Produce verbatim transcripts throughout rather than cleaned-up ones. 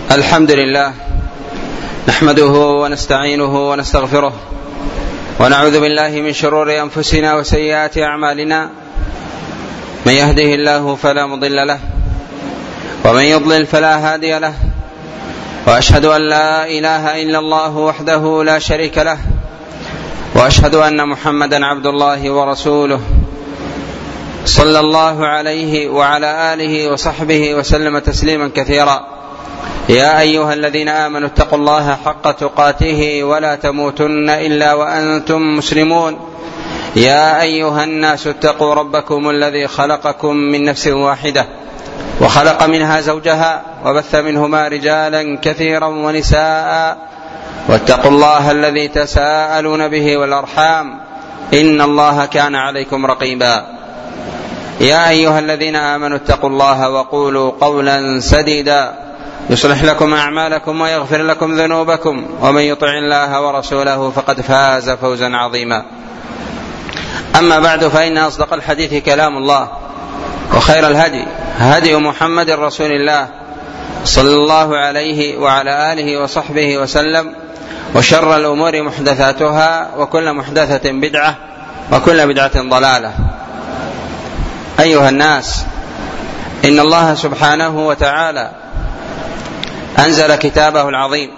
الحمد لله نحمده ونستعينه ونستغفره ونعوذ بالله من شرور أنفسنا وسيئات أعمالنا. من يهده الله فلا مضل له ومن يضلل فلا هادي له، وأشهد أن لا إله إلا الله وحده لا شريك له، وأشهد أن محمدا عبد الله ورسوله صلى الله عليه وعلى آله وصحبه وسلم تسليما كثيرا. يا أيها الذين آمنوا اتقوا الله حق تقاته ولا تموتن إلا وأنتم مسلمون. يا أيها الناس اتقوا ربكم الذي خلقكم من نفس واحدة وخلق منها زوجها وبث منهما رجالا كثيرا ونساء، واتقوا الله الذي تساءلون به والأرحام إن الله كان عليكم رقيبا. يا أيها الذين آمنوا اتقوا الله وقولوا قولا سديدا يصلح لكم أعمالكم ويغفر لكم ذنوبكم، ومن يطع الله ورسوله فقد فاز فوزا عظيما. أما بعد، فإن أصدق الحديث كلام الله، وخير الهدي هدي محمد رسول الله صلى الله عليه وعلى آله وصحبه وسلم، وشر الأمور محدثاتها، وكل محدثة بدعة، وكل بدعة ضلالة. أيها الناس، إن الله سبحانه وتعالى أنزل كتابه العظيم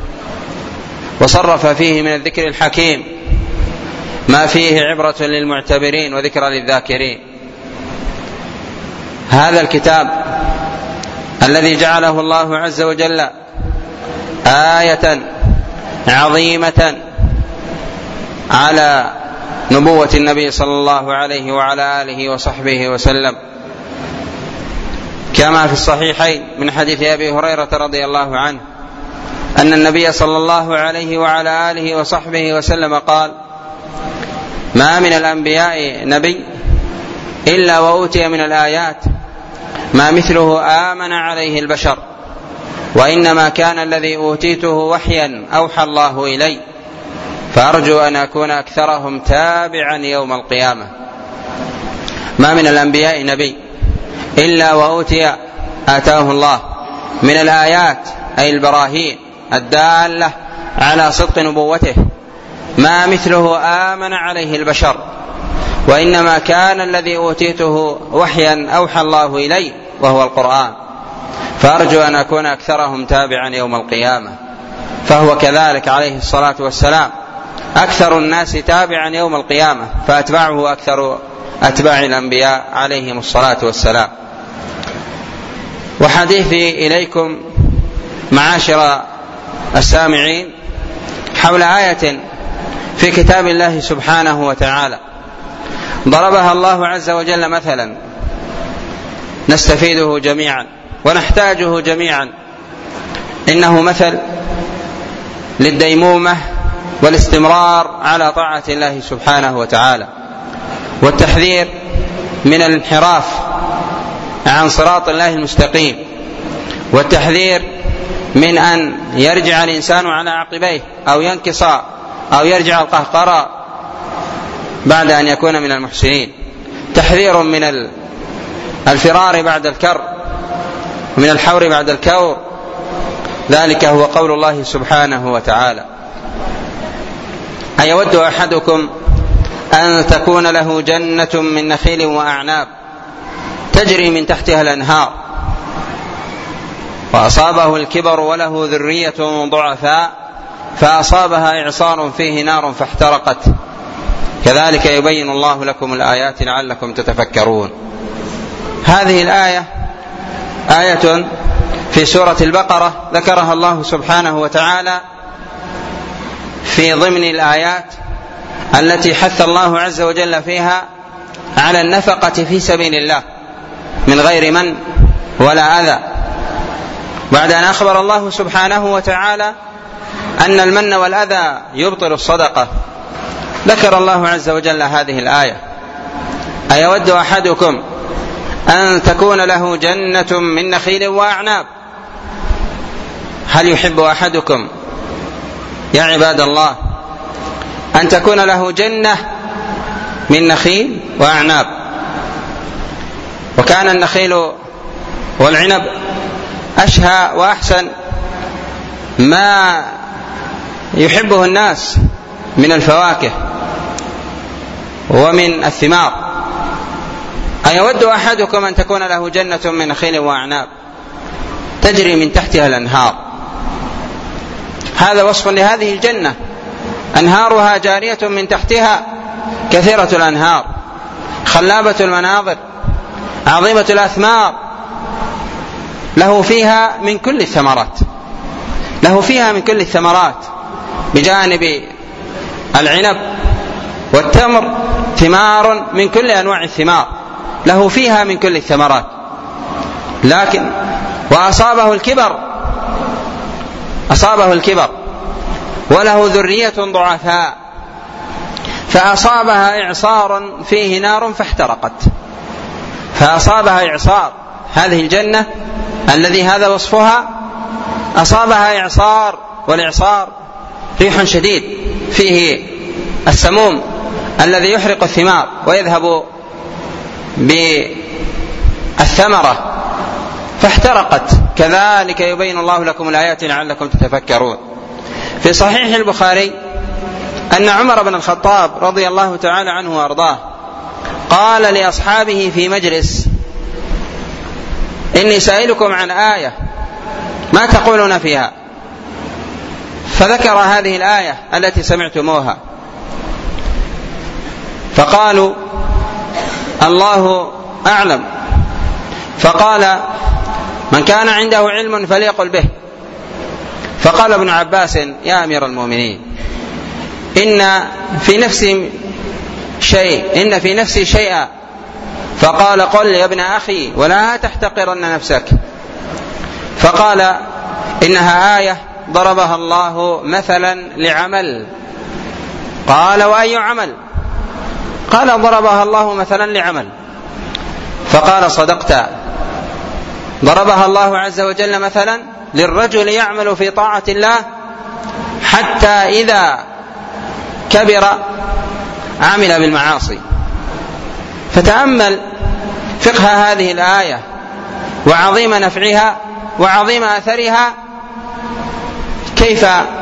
وصرف فيه من الذكر الحكيم ما فيه عبرة للمعتبرين وذكرى للذاكرين. هذا الكتاب الذي جعله الله عز وجل آية عظيمة على نبوة النبي صلى الله عليه وعلى آله وصحبه وسلم، كما في الصحيحين من حديث أبي هريرة رضي الله عنه أن النبي صلى الله عليه وعلى آله وصحبه وسلم قال: ما من الأنبياء نبي إلا وأوتي من الآيات ما مثله آمن عليه البشر، وإنما كان الذي أوتيته وحيا أوحى الله إلي، فأرجو أن أكون أكثرهم تابعا يوم القيامة. ما من الأنبياء نبي إلا وأوتي آتاه الله من الآيات أي البراهين الدالة على صدق نبوته ما مثله آمن عليه البشر، وإنما كان الذي أوتيته وحيا أوحى الله إلي وهو القرآن، فأرجو أن أكون أكثرهم تابعا يوم القيامة. فهو كذلك عليه الصلاة والسلام أكثر الناس تابعا يوم القيامة، فأتباعه أكثر أتباع الأنبياء عليهم الصلاة والسلام. وحديثي إليكم معاشر السامعين حول آية في كتاب الله سبحانه وتعالى ضربها الله عز وجل مثلا نستفيده جميعا ونحتاجه جميعا. إنه مثل للديمومة والاستمرار على طاعة الله سبحانه وتعالى، والتحذير من الانحراف عن صراط الله المستقيم، والتحذير من أن يرجع الإنسان على عقبيه أو ينكص أو يرجع القهقرى بعد أن يكون من المحسنين، تحذير من الفرار بعد الكر، من الحور بعد الكور. ذلك هو قول الله سبحانه وتعالى: أيود أحدكم أن تكون له جنة من نخيل وأعناب تجري من تحتها الأنهار وأصابه الكبر وله ذرية ضعفاء فأصابها إعصار فيه نار فاحترقت، كذلك يبين الله لكم الآيات لعلكم تتفكرون. هذه الآية آية في سورة البقرة ذكرها الله سبحانه وتعالى في ضمن الآيات التي حث الله عز وجل فيها على النفقة في سبيل الله من غير من ولا أذى، بعد أن أخبر الله سبحانه وتعالى أن المن والأذى يبطل الصدقة. ذكر الله عز وجل هذه الآية: أيود أحدكم أن تكون له جنة من نخيل وأعناب. هل يحب أحدكم يا عباد الله أن تكون له جنة من نخيل وأعناب؟ وكان النخيل والعنب أشهى وأحسن ما يحبه الناس من الفواكه ومن الثمار. أيود أحدكم أن تكون له جنة من نخيل وأعناب تجري من تحتها الأنهار؟ هذا وصف لهذه الجنة، أنهارها جارية من تحتها، كثيرة الأنهار، خلابة المناظر، عظيمة الأثمار، له فيها من كل الثمرات، له فيها من كل الثمرات بجانب العنب والتمر ثمار من كل أنواع الثمار، له فيها من كل الثمرات. لكن وأصابه الكبر، أصابه الكبر وله ذرية ضعفاء فأصابها إعصار فيه نار فاحترقت، فأصابها إعصار، هذه الجنة الذي هذا وصفها أصابها إعصار، والإعصار ريح شديد فيه السموم الذي يحرق الثمار ويذهب بالثمرة فاحترقت. كذلك يبين الله لكم الآيات لعلكم تتفكرون. في صحيح البخاري أن عمر بن الخطاب رضي الله تعالى عنه وأرضاه قال لأصحابه في مجلس: إني سائلكم عن آية ما تقولون فيها؟ فذكر هذه الآية التي سمعتموها، فقالوا: الله أعلم. فقال: من كان عنده علم فليقل به. فقال ابن عباس: يا أمير المؤمنين، إن في نفسي شيء إن في نفسي شيئا. فقال: قل يا ابن أخي ولا تحتقرن نفسك. فقال: إنها آية ضربها الله مثلا لعمل. قال: وأي عمل؟ قال: ضربها الله مثلا لعمل. فقال: صدقت، ضربها الله عز وجل مثلا للرجل يعمل في طاعة الله حتى إذا كبر عمل بالمعاصي. فتأمل فقه هذه الآية وعظيم نفعها وعظيم أثرها، كيف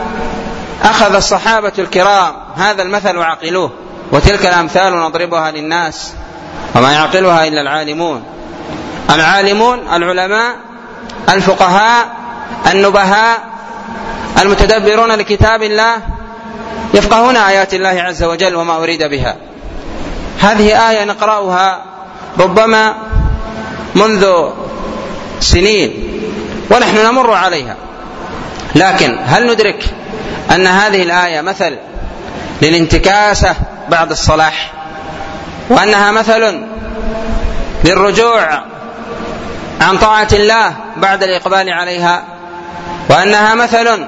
أخذ الصحابة الكرام هذا المثل وعقلوه. وتلك الأمثال نضربها للناس وما يعقلها إلا العالمون. العالمون العلماء الفقهاء النبهاء المتدبرون لكتاب الله يفقهون آيات الله عز وجل وما أريد بها. هذه آية نقرأها ربما منذ سنين ونحن نمر عليها، لكن هل ندرك أن هذه الآية مثل للانتكاسة بعد الصلاح، وأنها مثل للرجوع عن طاعة الله بعد الإقبال عليها، وأنها مثل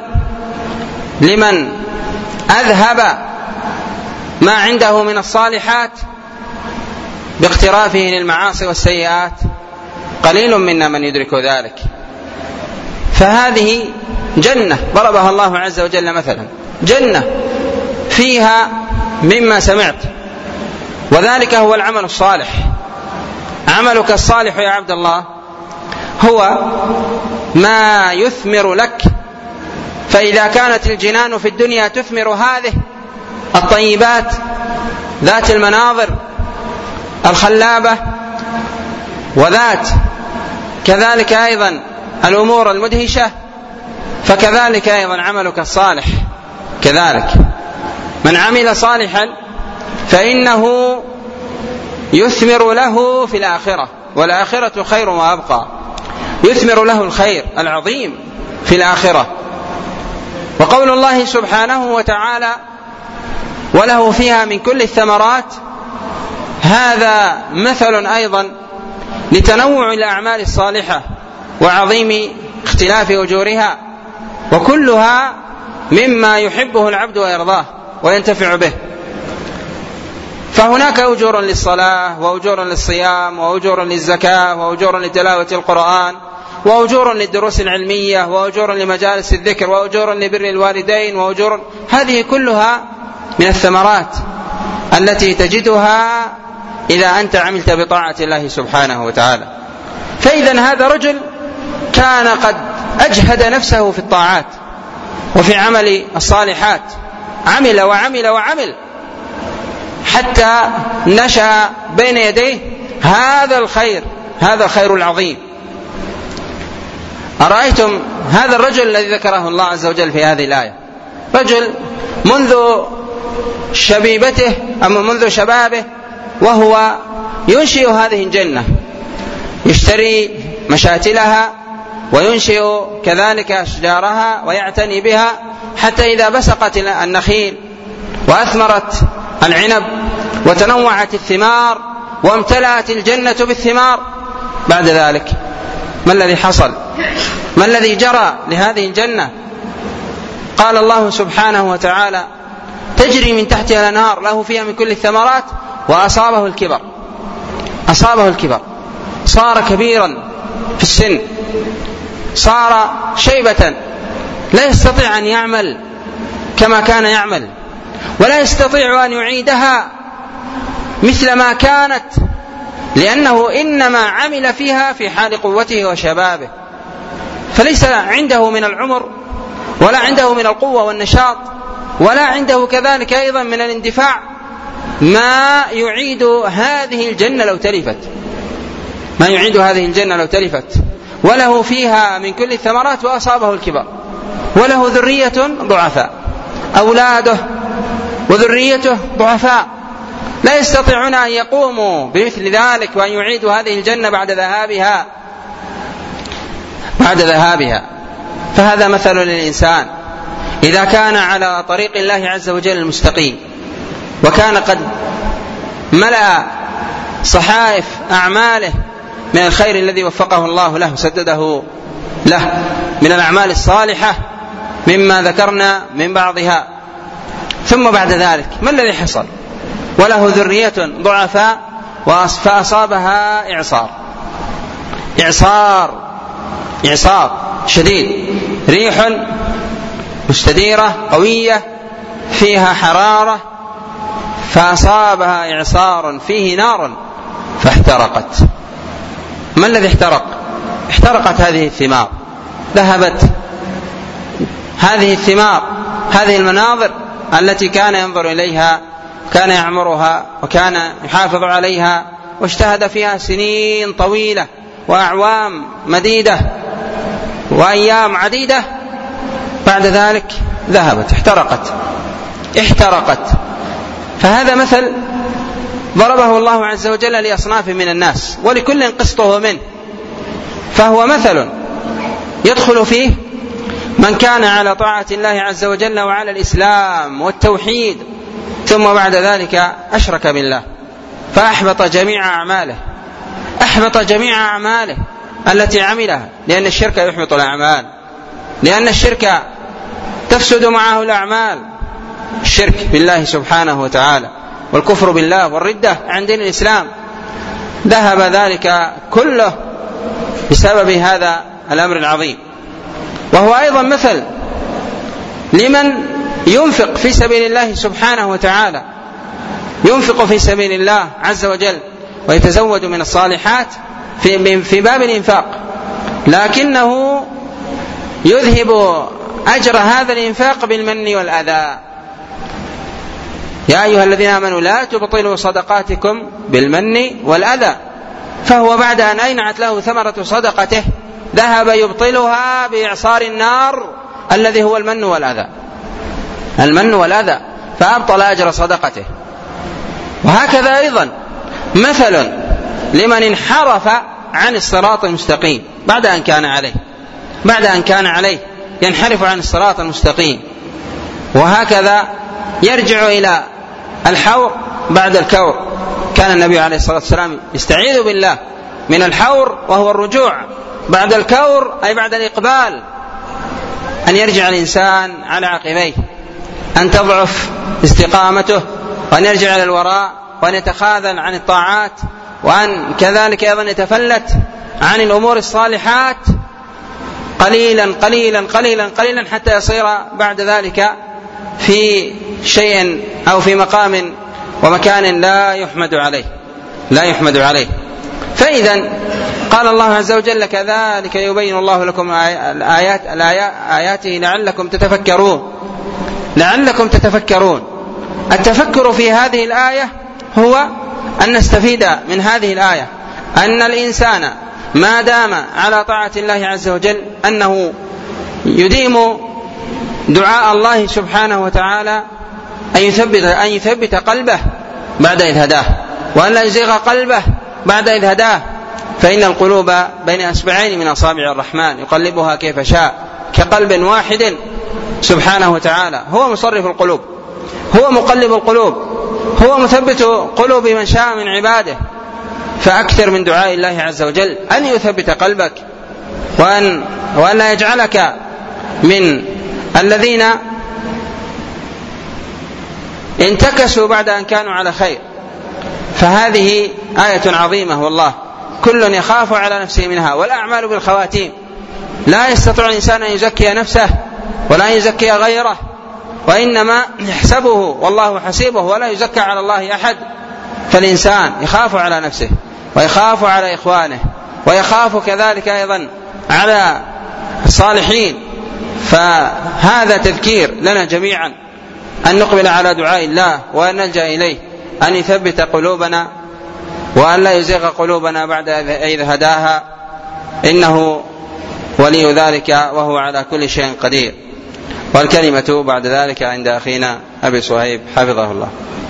لمن أذهب ما عنده من الصالحات باقترافه للمعاصي والسيئات؟ قليل منا من يدرك ذلك. فهذه جنة ضربها الله عز وجل مثلا، جنة فيها مما سمعت، وذلك هو العمل الصالح. عملك الصالح يا عبد الله هو ما يثمر لك. فإذا كانت الجنان في الدنيا تثمر هذه الطيبات ذات المناظر الخلابة وذات كذلك أيضا الأمور المدهشة، فكذلك أيضا عملك الصالح كذلك. من عمل صالحا فإنه يثمر له في الآخرة، والآخرة خير وأبقى، يثمر له الخير العظيم في الآخرة. وقول الله سبحانه وتعالى: وله فيها من كل الثمرات، هذا مثل أيضا لتنوع الأعمال الصالحة وعظيم اختلاف أجورها، وكلها مما يحبه العبد ويرضاه وينتفع به. فهناك أجور للصلاة، وأجور للصيام، وأجور للزكاة، وأجور لتلاوة القرآن، وأجور للدروس العلمية، وأجور لمجالس الذكر، وأجور لبر الوالدين، وأجور، هذه كلها من الثمرات التي تجدها إذا أنت عملت بطاعة الله سبحانه وتعالى. فإذا هذا رجل كان قد أجهد نفسه في الطاعات وفي عمل الصالحات، عمل وعمل وعمل حتى نشأ بين يديه هذا الخير، هذا الخير العظيم. أرأيتم هذا الرجل الذي ذكره الله عز وجل في هذه الآية، رجل منذ شبيبته أو منذ شبابه وهو ينشئ هذه الجنة، يشتري مشاتلها وينشئ كذلك أشجارها ويعتني بها، حتى إذا بسقت النخيل وأثمرت العنب وتنوعت الثمار وامتلأت الجنة بالثمار، بعد ذلك ما الذي حصل؟ ما الذي جرى لهذه الجنة؟ قال الله سبحانه وتعالى: تجري من تحتها الأنهار له فيها من كل الثمرات وأصابه الكبر. أصابه الكبر، صار كبيرا في السن، صار شيبة، لا يستطيع أن يعمل كما كان يعمل، ولا يستطيع أن يعيدها مثل ما كانت، لأنه إنما عمل فيها في حال قوته وشبابه، فليس عنده من العمر ولا عنده من القوة والنشاط ولا عنده كذلك أيضا من الاندفاع ما يعيد هذه الجنة لو تلفت، ما يعيد هذه الجنة لو تلفت. وله فيها من كل الثمرات وأصابه الكبر، وله ذرية ضعفاء، أولاده وذريته ضعفاء لا يستطيعون أن يقوموا بمثل ذلك وأن يعيدوا هذه الجنة بعد ذهابها بعد ذهابها. فهذا مثل للإنسان إذا كان على طريق الله عز وجل المستقيم، وكان قد ملأ صحائف أعماله من الخير الذي وفقه الله له سدده له من الأعمال الصالحة مما ذكرنا من بعضها، ثم بعد ذلك ما الذي حصل؟ وله ذرية ضعفاء فأصابها إعصار، إعصار إعصار شديد، ريح مستديرة قوية فيها حرارة، فأصابها إعصار فيه نار فاحترقت. ما الذي احترق؟ احترقت هذه الثمار، ذهبت هذه الثمار، هذه المناظر التي كان ينظر إليها، كان يعمرها وكان يحافظ عليها واجتهد فيها سنين طويلة وأعوام مديدة وأيام عديدة، بعد ذلك ذهبت، احترقت احترقت. فهذا مثل ضربه الله عز وجل لأصناف من الناس، ولكل قسطه منه، فهو مثل يدخل فيه من كان على طاعة الله عز وجل وعلى الإسلام والتوحيد، ثم بعد ذلك أشرك بالله فأحبط جميع أعماله، أحبط جميع أعماله التي عملها، لأن الشرك يحبط الأعمال، لأن الشرك تفسد معه الأعمال، الشرك بالله سبحانه وتعالى والكفر بالله والردة عن دين الإسلام، ذهب ذلك كله بسبب هذا الأمر العظيم. وهو أيضا مثل لمن ينفق في سبيل الله سبحانه وتعالى، ينفق في سبيل الله عز وجل ويتزود من الصالحات في, في باب الإنفاق، لكنه يذهب أجر هذا الإنفاق بالمن والأذى. يا أيها الذين آمنوا لا تبطلوا صدقاتكم بالمن والأذى، فهو بعد أن أينعت له ثمرة صدقته ذهب يبطلها بإعصار النار الذي هو المن والأذى، المن والأذى، فأبطل أجر صدقته. وهكذا أيضا مثل لمن انحرف عن الصراط المستقيم بعد أن كان عليه، بعد أن كان عليه ينحرف عن الصراط المستقيم، وهكذا يرجع إلى الحور بعد الكور. كان النبي عليه الصلاة والسلام يستعيذ بالله من الحور وهو الرجوع بعد الكور، أي بعد الإقبال، أن يرجع الإنسان على عقبيه، أن تضعف استقامته، وأن يرجع إلى الوراء، وأن يتخاذل عن الطاعات، وأن كذلك أيضا يتفلت عن الأمور الصالحات قليلا قليلا قليلا قليلا حتى يصير بعد ذلك في شيء أو في مقام ومكان لا يحمد عليه، لا يحمد عليه. فإذا قال الله عز وجل كذلك يبين الله لكم الآيات آياته لعلكم تتفكرون لعلكم تتفكرون. التفكر في هذه الآية هو أن نستفيد من هذه الآية أن الإنسان ما دام على طاعة الله عز وجل أنه يديم دعاء الله سبحانه وتعالى أن يثبت, أن يثبت قلبه بعد إذ هداه، وأن لا يزيغ قلبه بعد إذ هداه، فإن القلوب بين أصبعين من أصابع الرحمن يقلبها كيف شاء كقلب واحد سبحانه وتعالى. هو مصرف القلوب، هو مقلب القلوب، هو مثبت قلوب من شاء من عباده. فأكثر من دعاء الله عز وجل أن يثبت قلبك، وأن, وأن لا يجعلك من الذين انتكسوا بعد أن كانوا على خير. فهذه آية عظيمة والله، كل يخاف على نفسه منها، والأعمال بالخواتيم. لا يستطيع الإنسان أن يزكي نفسه ولا يزكي غيره، وإنما يحسبه والله حسيبه ولا يزكى على الله أحد. فالإنسان يخاف على نفسه ويخاف على إخوانه ويخاف كذلك أيضا على الصالحين. فهذا تذكير لنا جميعا أن نقبل على دعاء الله وأن نلجأ إليه أن يثبت قلوبنا وأن لا يزيغ قلوبنا بعد إذ هداها، إنه ولي ذلك وهو على كل شيء قدير. والكلمة بعد ذلك عند أخينا أبي صهيب حفظه الله.